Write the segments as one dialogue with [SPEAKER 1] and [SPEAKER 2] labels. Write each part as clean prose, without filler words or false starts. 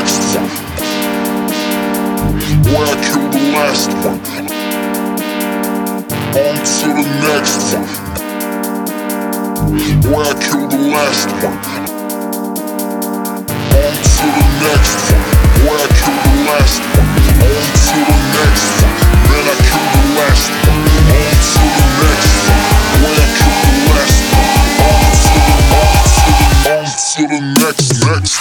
[SPEAKER 1] next one. Where I killed the last one. On to the next one. Where I killed the last one. On to the next one. Where I killed the last one. On to the next one. Then I killed the last one. On to the next one. Where I killed the last one. On to the next.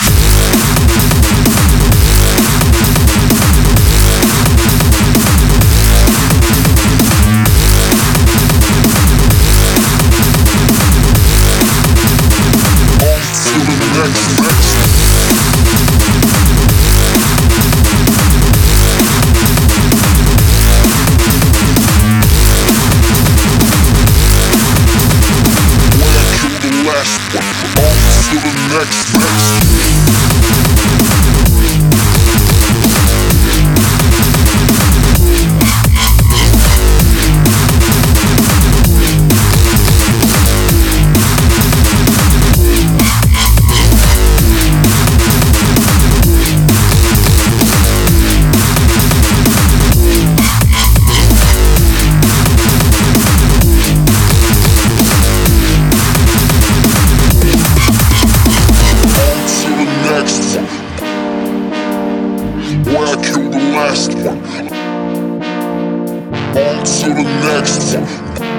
[SPEAKER 1] Where I killed the last one. On to the next one.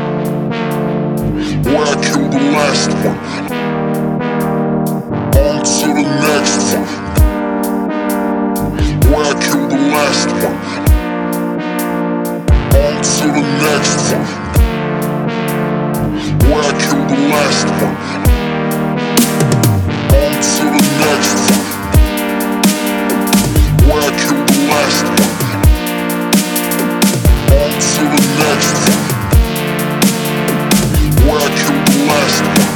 [SPEAKER 1] Where I killed the last one. On to the next one. Where I killed the last one. On to the next one. Where I killed the last one. On to the next one. Where I killed the last one. On to the next one. Where I killed the last one.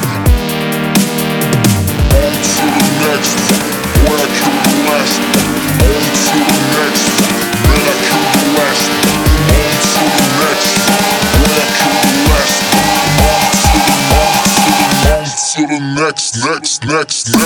[SPEAKER 1] On to the next one. Where I killed the last one. On to the next one. Then I killed the last one. On to the next one. Where I killed the last one. On to the next.